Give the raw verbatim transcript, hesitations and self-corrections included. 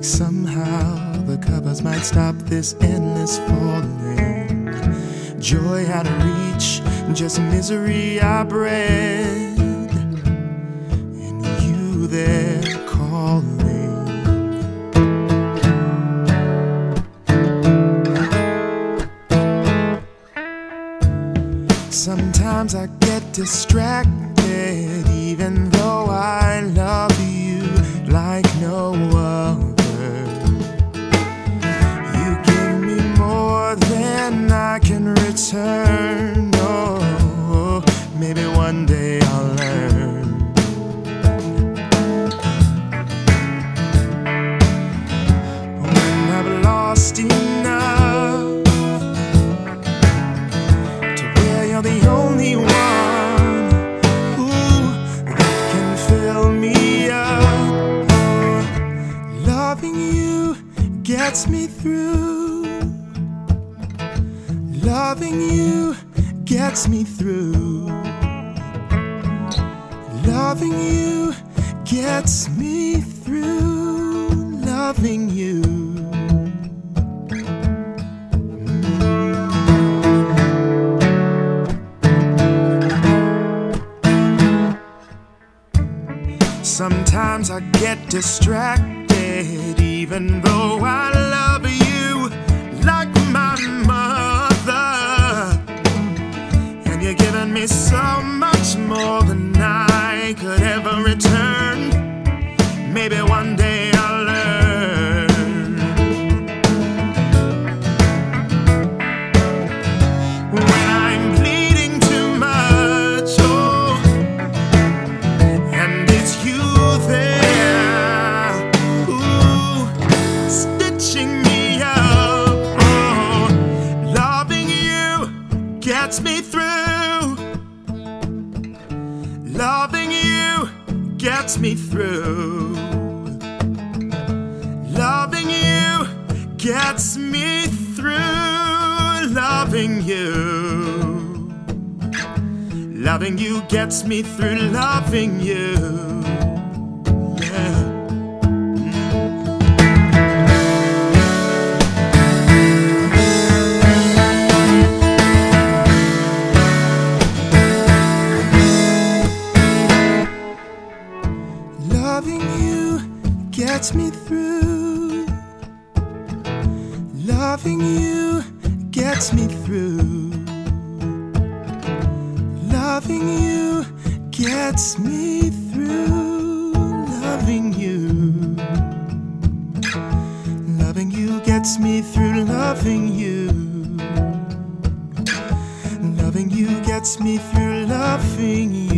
Somehow the covers might stop this endless falling. Joy out of reach, just misery I bred. And you there calling. Sometimes I get distracted, even though I love you like no other. I can return. Oh, maybe one day I'll learn. When I've lost enough to where you're the only one ooh, that can fill me up. Oh, loving you gets me through. Loving you gets me through. Loving you gets me through. Loving you. Sometimes I get distracted, even though I love you like my mother. And you're giving me so much more than I could ever return. Maybe one day I'll learn. When I'm bleeding too much, oh, and it's you there, ooh, stitching me up. Oh, loving you gets me through. Loving you gets me through. Loving you gets me through. Loving you. Loving you gets me through. Loving you. Yeah. Loving you gets me through. Loving you gets me through. Loving you gets me through. Loving you. Loving you gets me through. Loving you. Loving you gets me through. Loving you.